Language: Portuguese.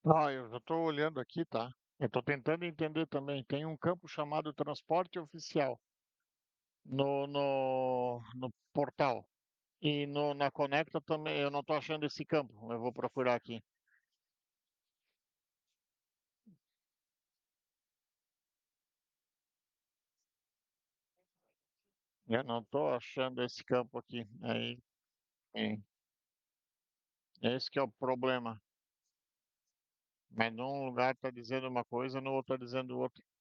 Eu já estou olhando aqui, tá? Eu estou tentando entender também. Tem um campo chamado transporte oficial no portal. E na Conecta também, eu não estou achando esse campo. Eu vou procurar aqui. Eu não estou achando esse campo aqui. É, esse que é o problema. Mas num lugar está dizendo uma coisa, no outro está dizendo outra.